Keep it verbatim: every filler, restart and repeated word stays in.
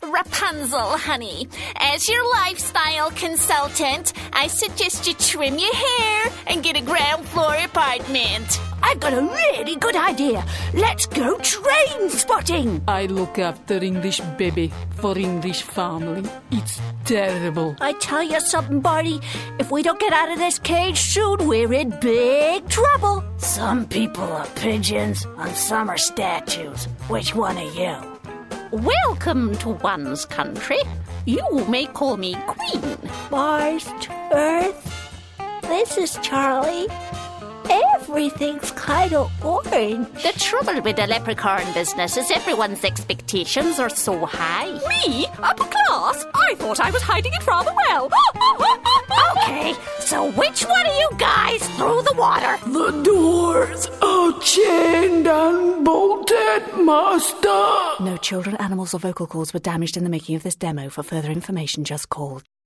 Rapunzel, honey. As your lifestyle consultant, I suggest you trim your hair and get a ground floor apartment. I've got a really good idea. Let's go train spotting. I look after English baby for English family. It's terrible. I tell you something, Barney. If we don't get out of this cage soon, we're in big trouble. Some people are pigeons and some are statues. Which one are you? Welcome to one's country. You may call me Queen. Mars, Earth, this is Charlie. Everything's kind of orange. The trouble with the leprechaun business is everyone's expectations are so high. Me? Upper class? I thought I was hiding it rather well. Okay, so which one of you guys threw the water? The doors are chained and bolted, master. No children, animals or vocal cords were damaged in the making of this demo. For further information, just call